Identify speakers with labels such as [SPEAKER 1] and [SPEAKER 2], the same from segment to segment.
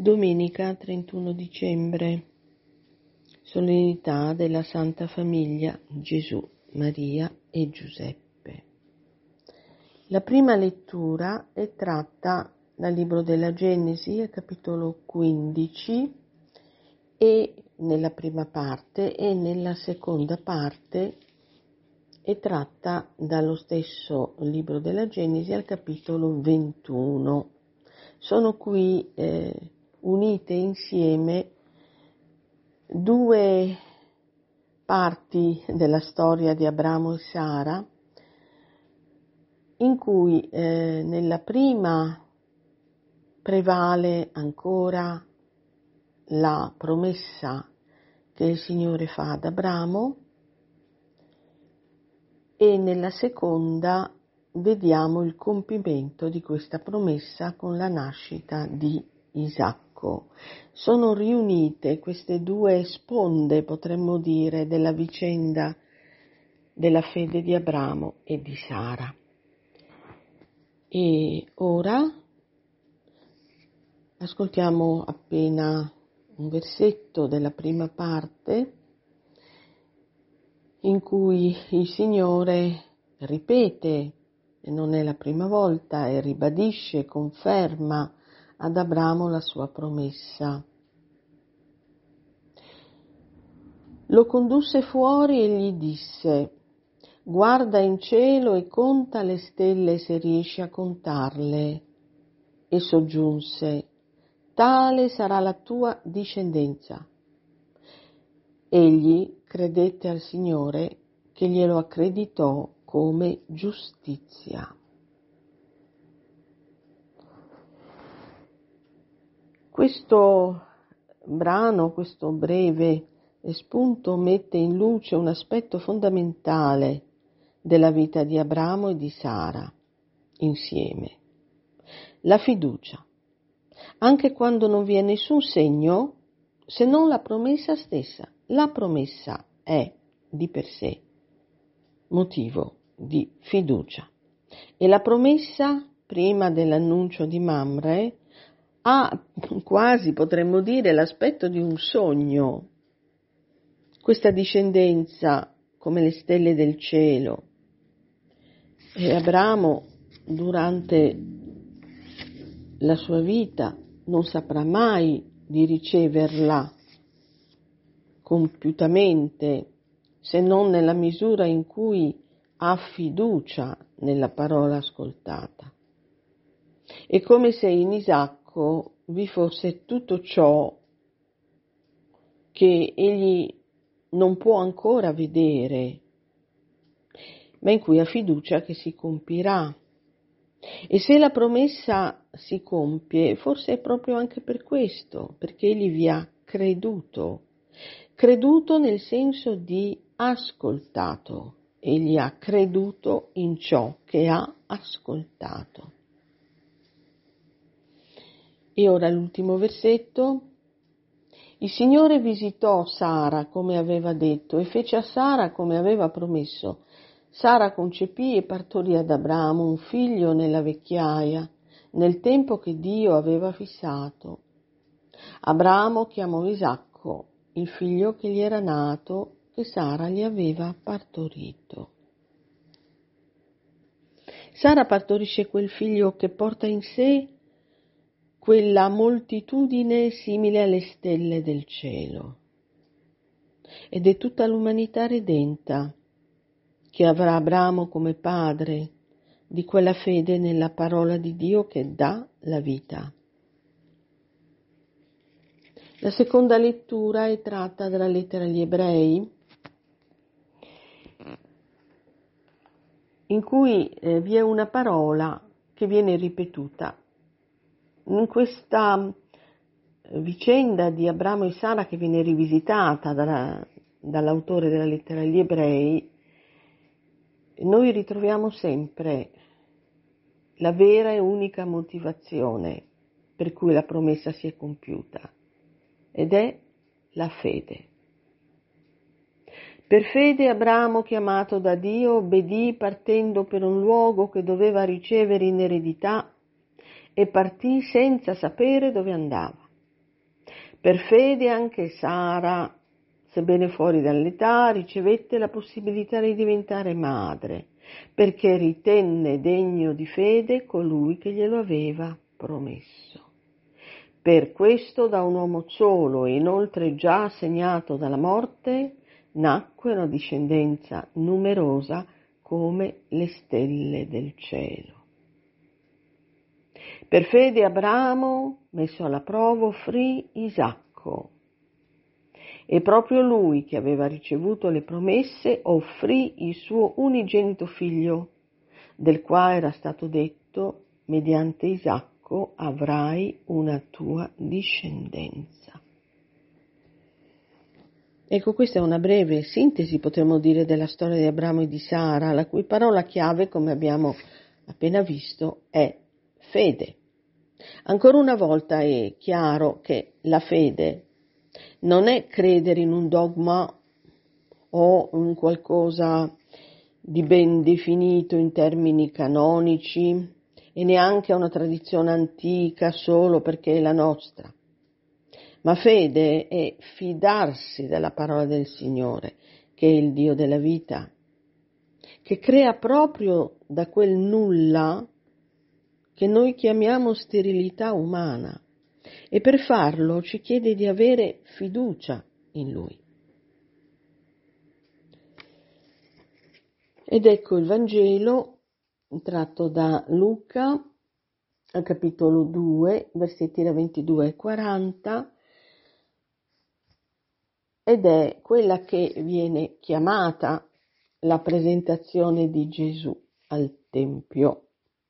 [SPEAKER 1] Domenica 31 dicembre, solennità della Santa Famiglia Gesù, Maria e Giuseppe. La prima lettura è tratta dal libro della Genesi, capitolo 15, e nella prima parte, e nella seconda parte è tratta dallo stesso libro della Genesi al capitolo 21. Sono qui unite insieme due parti della storia di Abramo e Sara, in cui nella prima prevale ancora la promessa che il Signore fa ad Abramo, e nella seconda vediamo il compimento di questa promessa con la nascita di Isacco. Sono riunite queste due sponde, potremmo dire, della vicenda della fede di Abramo e di Sara. E ora ascoltiamo appena un versetto della prima parte in cui il Signore ripete, e non è la prima volta, e ribadisce, conferma ad Abramo la sua promessa. Lo condusse fuori e gli disse: guarda in cielo e conta le stelle se riesci a contarle. E soggiunse: tale sarà la tua discendenza. Egli credette al Signore, che glielo accreditò come giustizia. Questo brano, questo breve espunto, mette in luce un aspetto fondamentale della vita di Abramo e di Sara insieme: la fiducia, anche quando non vi è nessun segno se non la promessa stessa. La promessa è di per sé motivo di fiducia, e la promessa, prima dell'annuncio di Mamre, ha quasi, potremmo dire, l'aspetto di un sogno. Questa discendenza come le stelle del cielo. E Abramo, durante la sua vita, non saprà mai di riceverla compiutamente, se non nella misura in cui ha fiducia nella parola ascoltata. È come se in Isacco vi fosse tutto ciò che egli non può ancora vedere, ma in cui ha fiducia che si compirà. E se la promessa si compie, forse è proprio anche per questo, perché egli vi ha creduto nel senso di ascoltato. Egli ha creduto in ciò che ha ascoltato. E ora l'ultimo versetto. Il Signore visitò Sara come aveva detto e fece a Sara come aveva promesso. Sara concepì e partorì ad Abramo un figlio nella vecchiaia, nel tempo che Dio aveva fissato. Abramo chiamò Isacco il figlio che gli era nato, che Sara gli aveva partorito. Sara partorisce quel figlio che porta in sé quella moltitudine simile alle stelle del cielo. Ed è tutta l'umanità redenta che avrà Abramo come padre di quella fede nella parola di Dio che dà la vita. La seconda lettura è tratta dalla lettera agli Ebrei, in cui vi è una parola che viene ripetuta. In questa vicenda di Abramo e Sara, che viene rivisitata dall'autore della lettera agli Ebrei, noi ritroviamo sempre la vera e unica motivazione per cui la promessa si è compiuta, ed è la fede. Per fede Abramo, chiamato da Dio, obbedì partendo per un luogo che doveva ricevere in eredità, e partì senza sapere dove andava. Per fede anche Sara, sebbene fuori dall'età, ricevette la possibilità di diventare madre, perché ritenne degno di fede colui che glielo aveva promesso. Per questo da un uomo solo e inoltre già segnato dalla morte, nacque una discendenza numerosa come le stelle del cielo. Per fede Abramo, messo alla prova, offrì Isacco. E proprio lui, che aveva ricevuto le promesse, offrì il suo unigenito figlio, del quale era stato detto: mediante Isacco avrai una tua discendenza. Ecco, questa è una breve sintesi, potremmo dire, della storia di Abramo e di Sara, la cui parola chiave, come abbiamo appena visto, è fede. Ancora una volta è chiaro che la fede non è credere in un dogma o in qualcosa di ben definito in termini canonici e neanche a una tradizione antica solo perché è la nostra. Ma fede è fidarsi della parola del Signore, che è il Dio della vita, che crea proprio da quel nulla che noi chiamiamo sterilità umana, e per farlo ci chiede di avere fiducia in Lui. Ed ecco il Vangelo tratto da Luca, al capitolo 2, versetti da 22 ai 40, ed è quella che viene chiamata la presentazione di Gesù al Tempio.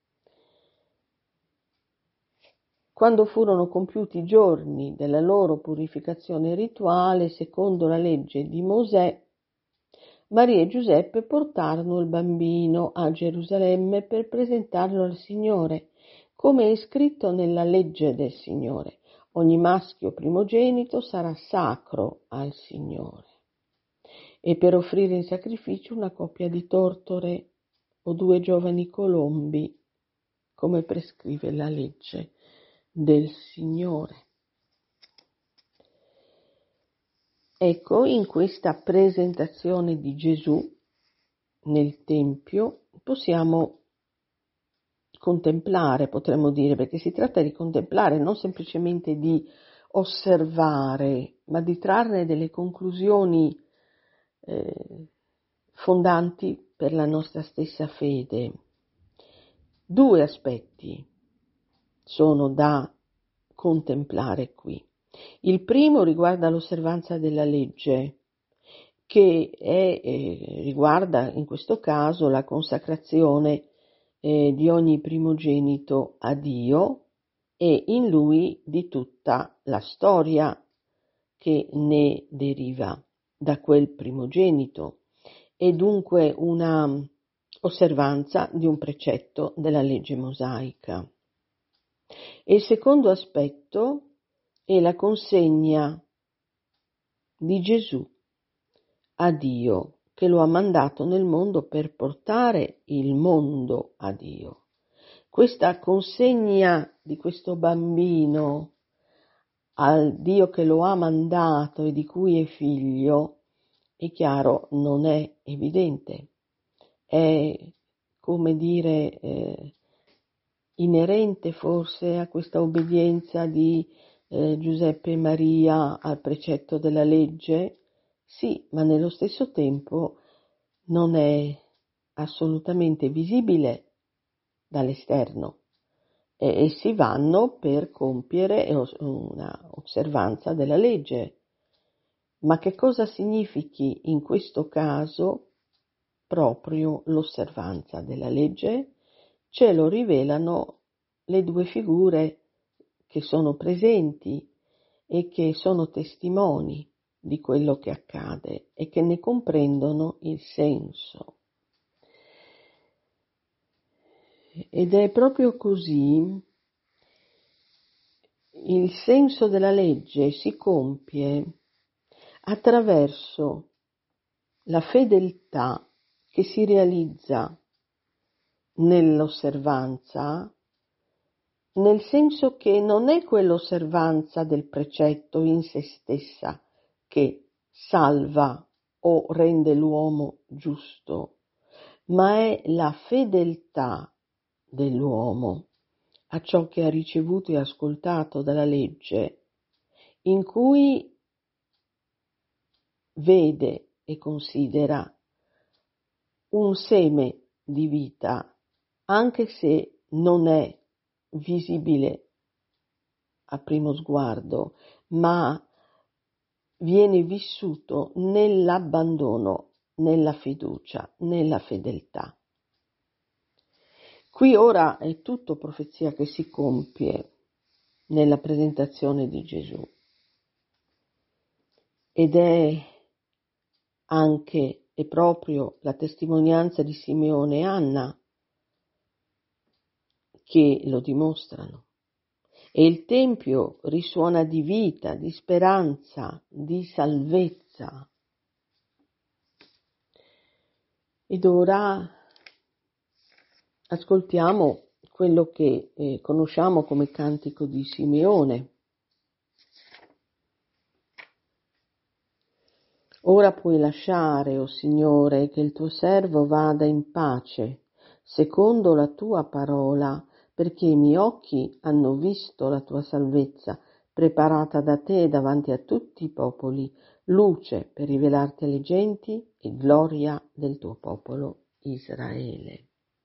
[SPEAKER 1] Quando furono compiuti i giorni della loro purificazione rituale, secondo la legge di Mosè, Maria e Giuseppe portarono il bambino a Gerusalemme per presentarlo al Signore, come è scritto nella legge del Signore. Ogni maschio primogenito sarà sacro al Signore. E per offrire in sacrificio una coppia di tortore o 2 giovani colombi, come prescrive la legge del Signore. Ecco, in questa presentazione di Gesù nel Tempio possiamo contemplare, potremmo dire, perché si tratta di contemplare, non semplicemente di osservare, ma di trarne delle conclusioni fondanti per la nostra stessa fede. 2 aspetti sono da contemplare qui. Il primo riguarda l'osservanza della legge, che riguarda in questo caso la consacrazione di ogni primogenito a Dio e in lui di tutta la storia che ne deriva da quel primogenito, e dunque una osservanza di un precetto della legge mosaica. E il secondo aspetto è la consegna di Gesù a Dio, che lo ha mandato nel mondo per portare il mondo a Dio. Questa consegna di questo bambino al Dio che lo ha mandato e di cui è figlio, è chiaro, non è evidente. È, come dire, inerente forse a questa obbedienza di Giuseppe e Maria al precetto della legge? Sì, ma nello stesso tempo non è assolutamente visibile dall'esterno. Essi vanno per compiere una osservanza della legge. Ma che cosa significhi in questo caso proprio l'osservanza della legge? Ce lo rivelano le 2 figure che sono presenti e che sono testimoni di quello che accade e che ne comprendono il senso. Ed è proprio così. Il senso della legge si compie attraverso la fedeltà che si realizza nell'osservanza nel senso che non è quell'osservanza del precetto in se stessa che salva o rende l'uomo giusto, ma è la fedeltà dell'uomo a ciò che ha ricevuto e ascoltato dalla legge, in cui vede e considera un seme di vita, anche se non è visibile a primo sguardo, ma viene vissuto nell'abbandono, nella fiducia, nella fedeltà. Qui ora è tutto profezia che si compie nella presentazione di Gesù ed è anche e proprio la testimonianza di Simeone e Anna che lo dimostrano. E il Tempio risuona di vita, di speranza, di salvezza. Ed ora ascoltiamo quello che conosciamo come cantico di Simeone. Ora puoi lasciare, o Signore, che il tuo servo vada in pace, secondo la tua parola, perché i miei occhi hanno visto la tua salvezza, preparata da te davanti a tutti i popoli, luce per rivelarti alle genti e gloria del tuo popolo Israele.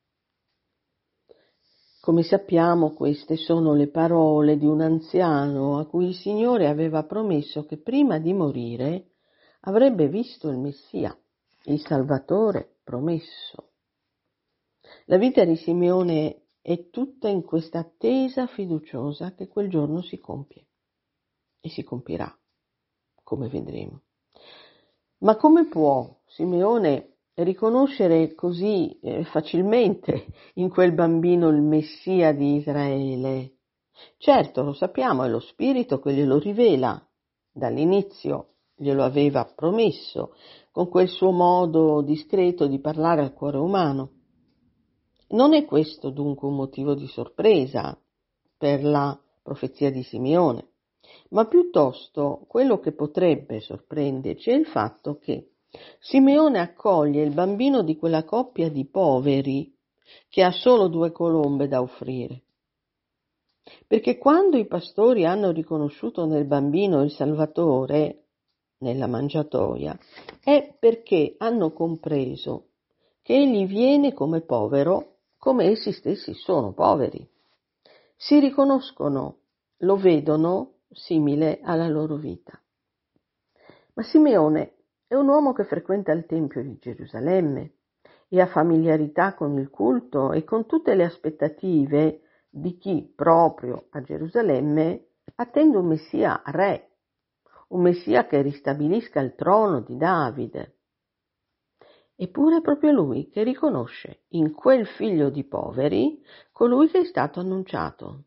[SPEAKER 1] Come sappiamo, queste sono le parole di un anziano a cui il Signore aveva promesso che prima di morire avrebbe visto il Messia, il Salvatore promesso. La vita di Simeone è tutta in questa attesa fiduciosa che quel giorno si compie e si compierà, come vedremo. Ma come può Simeone riconoscere così facilmente in quel bambino il Messia di Israele? Certo, lo sappiamo, è lo Spirito che glielo rivela. Dall'inizio glielo aveva promesso, con quel suo modo discreto di parlare al cuore umano. Non è questo dunque un motivo di sorpresa per la profezia di Simeone, ma piuttosto quello che potrebbe sorprenderci è il fatto che Simeone accoglie il bambino di quella coppia di poveri che ha solo 2 colombe da offrire. Perché quando i pastori hanno riconosciuto nel bambino il Salvatore, nella mangiatoia, è perché hanno compreso che egli viene come povero, come essi stessi sono poveri. Si riconoscono, lo vedono simile alla loro vita. Ma Simeone è un uomo che frequenta il Tempio di Gerusalemme e ha familiarità con il culto e con tutte le aspettative di chi proprio a Gerusalemme attende un Messia re, un Messia che ristabilisca il trono di Davide. Eppure è proprio lui che riconosce in quel figlio di poveri colui che è stato annunciato.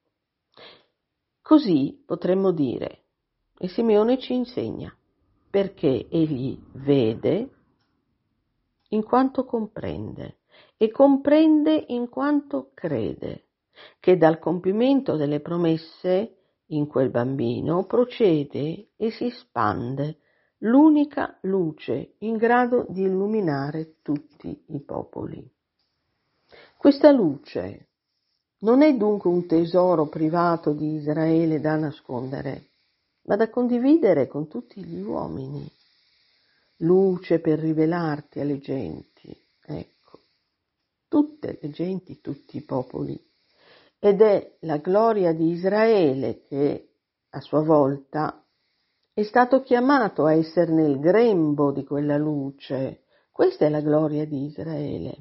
[SPEAKER 1] Così potremmo dire, e Simeone ci insegna, perché egli vede in quanto comprende e comprende in quanto crede, che dal compimento delle promesse in quel bambino procede e si espande l'unica luce in grado di illuminare tutti i popoli. Questa luce non è dunque un tesoro privato di Israele da nascondere, ma da condividere con tutti gli uomini. Luce per rivelarti alle genti, ecco, tutte le genti, tutti i popoli. Ed è la gloria di Israele che, a sua volta, è stato chiamato a essere nel grembo di quella luce. Questa è la gloria di Israele.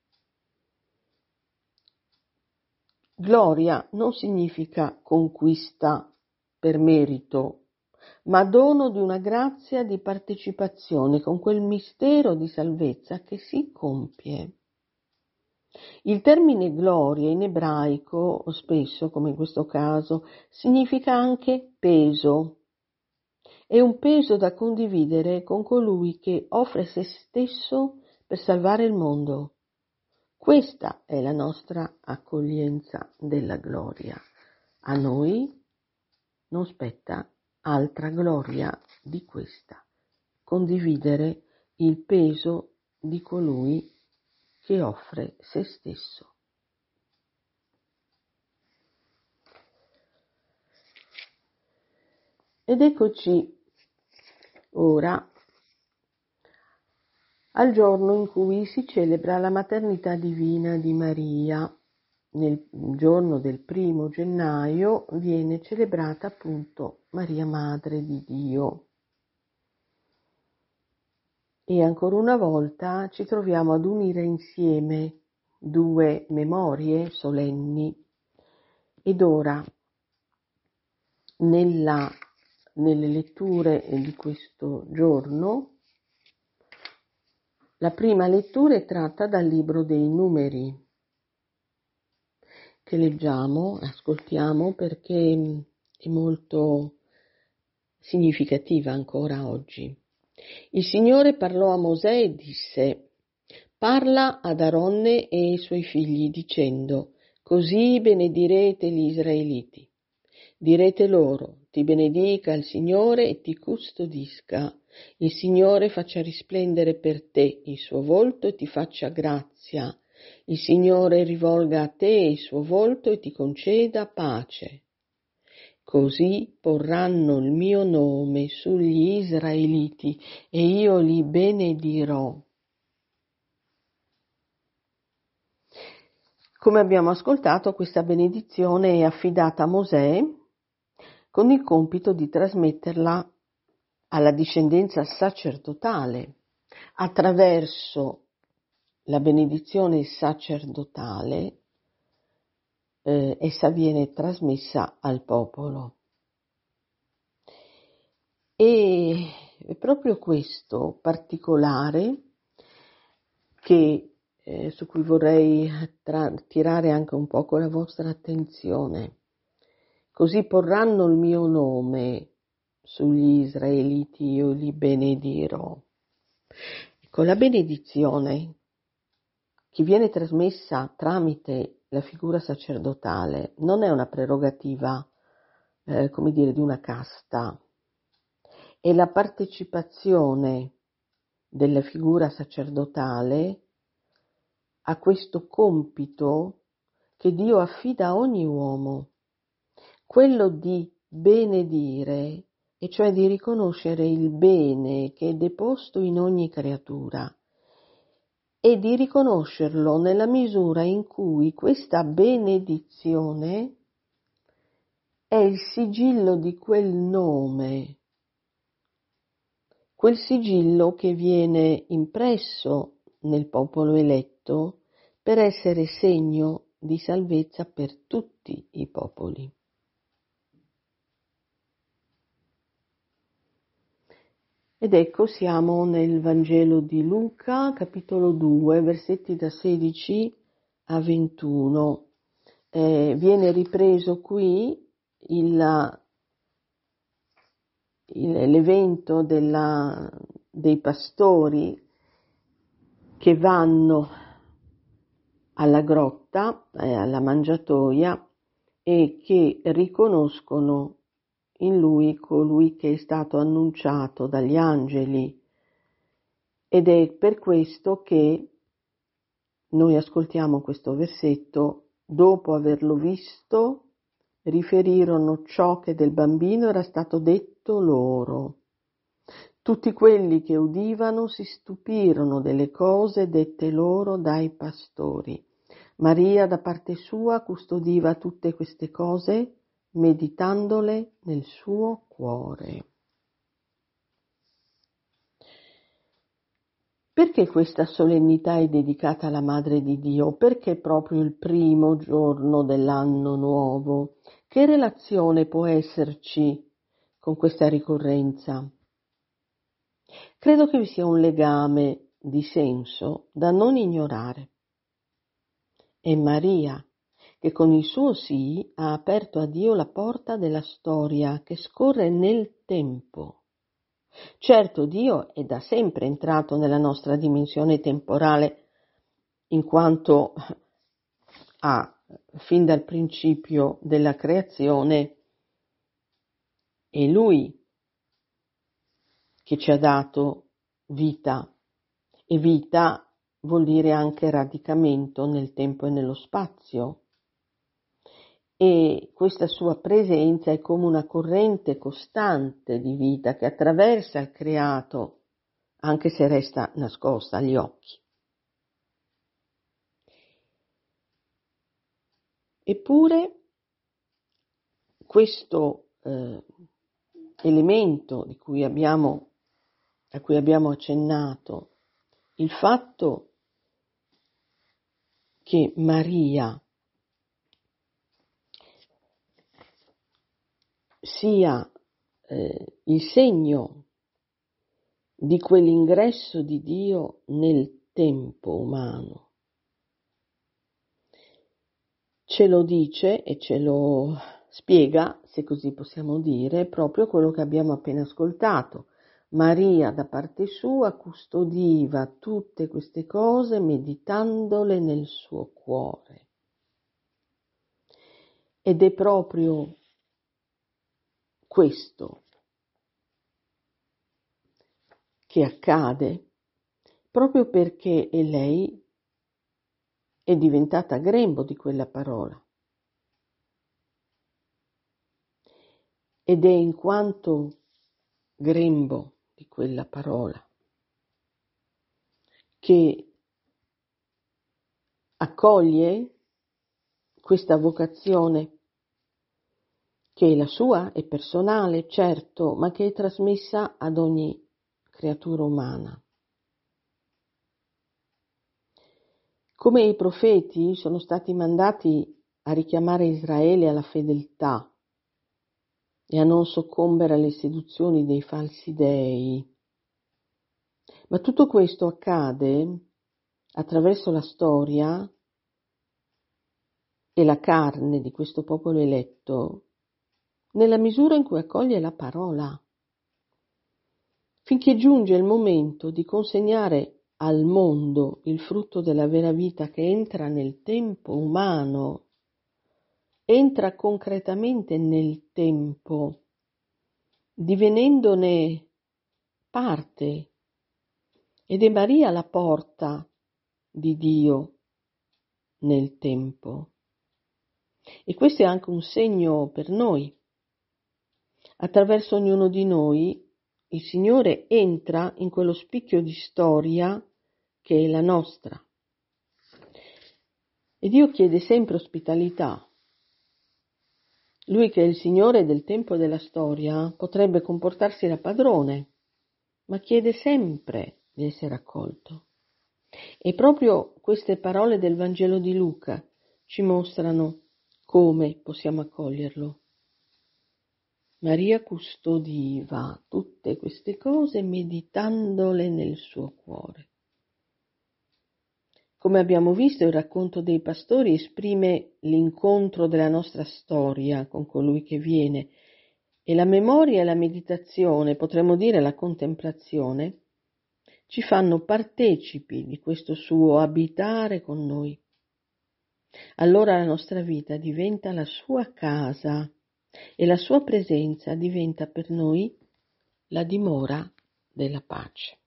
[SPEAKER 1] Gloria non significa conquista per merito, ma dono di una grazia di partecipazione con quel mistero di salvezza che si compie. Il termine gloria in ebraico, spesso, come in questo caso, significa anche peso. È un peso da condividere con colui che offre se stesso per salvare il mondo. Questa è la nostra accoglienza della gloria. A noi non spetta altra gloria di questa: condividere il peso di colui che offre se stesso. Ed eccoci ora al giorno in cui si celebra la maternità divina di Maria. Nel giorno del 1° gennaio viene celebrata appunto Maria Madre di Dio. E ancora una volta ci troviamo ad unire insieme due memorie solenni. Ed ora, nelle letture di questo giorno, la prima lettura è tratta dal libro dei Numeri, che leggiamo, ascoltiamo, perché è molto significativa ancora oggi. Il Signore parlò a Mosè e disse: parla ad Aronne e ai suoi figli dicendo: così benedirete gli israeliti. Direte loro: ti benedica il Signore e ti custodisca. Il Signore faccia risplendere per te il suo volto e ti faccia grazia. Il Signore rivolga a te il suo volto e ti conceda pace. Così porranno il mio nome sugli israeliti e io li benedirò. Come abbiamo ascoltato, questa benedizione è affidata a Mosè con il compito di trasmetterla alla discendenza sacerdotale. Attraverso la benedizione sacerdotale essa viene trasmessa al popolo. E è proprio questo particolare su cui vorrei tirare anche un poco la vostra attenzione. Così porranno il mio nome sugli israeliti, io li benedirò. Ecco, la benedizione che viene trasmessa tramite la figura sacerdotale non è una prerogativa, di una casta. È la partecipazione della figura sacerdotale a questo compito che Dio affida a ogni uomo, quello di benedire, e cioè di riconoscere il bene che è deposto in ogni creatura e di riconoscerlo nella misura in cui questa benedizione è il sigillo di quel nome, quel sigillo che viene impresso nel popolo eletto per essere segno di salvezza per tutti i popoli. Ed ecco, siamo nel Vangelo di Luca, capitolo 2, versetti da 16 a 21. Viene ripreso qui l'evento dei pastori che vanno alla grotta, alla mangiatoia, e che riconoscono in lui colui che è stato annunciato dagli angeli. Ed è per questo che noi ascoltiamo questo versetto: dopo averlo visto, riferirono ciò che del bambino era stato detto loro. Tutti quelli che udivano si stupirono delle cose dette loro dai pastori. Maria, da parte sua, custodiva tutte queste cose, meditandole nel suo cuore. Perché questa solennità è dedicata alla Madre di Dio? Perché proprio il primo giorno dell'anno nuovo? Che relazione può esserci con questa ricorrenza? Credo che vi sia un legame di senso da non ignorare. È Maria che con il suo sì ha aperto a Dio la porta della storia che scorre nel tempo. Certo, Dio è da sempre entrato nella nostra dimensione temporale, in quanto fin dal principio della creazione è Lui che ci ha dato vita, e vita vuol dire anche radicamento nel tempo e nello spazio, e questa sua presenza è come una corrente costante di vita che attraversa il creato, anche se resta nascosta agli occhi. Eppure questo elemento a cui abbiamo accennato, il fatto che Maria sia il segno di quell'ingresso di Dio nel tempo umano, ce lo dice e ce lo spiega, se così possiamo dire, proprio quello che abbiamo appena ascoltato. Maria da parte sua custodiva tutte queste cose meditandole nel suo cuore. Ed è proprio questo che accade proprio perché lei è diventata grembo di quella parola. Ed è in quanto grembo di quella parola che accoglie questa vocazione, che è la sua, è personale, certo, ma che è trasmessa ad ogni creatura umana. Come i profeti sono stati mandati a richiamare Israele alla fedeltà e a non soccombere alle seduzioni dei falsi dei, ma tutto questo accade attraverso la storia e la carne di questo popolo eletto nella misura in cui accoglie la parola, finché giunge il momento di consegnare al mondo il frutto della vera vita che entra nel tempo umano, entra concretamente nel tempo, divenendone parte, ed è Maria la porta di Dio nel tempo. E questo è anche un segno per noi. Attraverso ognuno di noi il Signore entra in quello spicchio di storia che è la nostra. E Dio chiede sempre ospitalità. Lui che è il Signore del tempo e della storia potrebbe comportarsi da padrone, ma chiede sempre di essere accolto. E proprio queste parole del Vangelo di Luca ci mostrano come possiamo accoglierlo. Maria custodiva tutte queste cose meditandole nel suo cuore. Come abbiamo visto, il racconto dei pastori esprime l'incontro della nostra storia con colui che viene, e la memoria e la meditazione, potremmo dire la contemplazione, ci fanno partecipi di questo suo abitare con noi. Allora la nostra vita diventa la sua casa e la sua presenza diventa per noi la dimora della pace.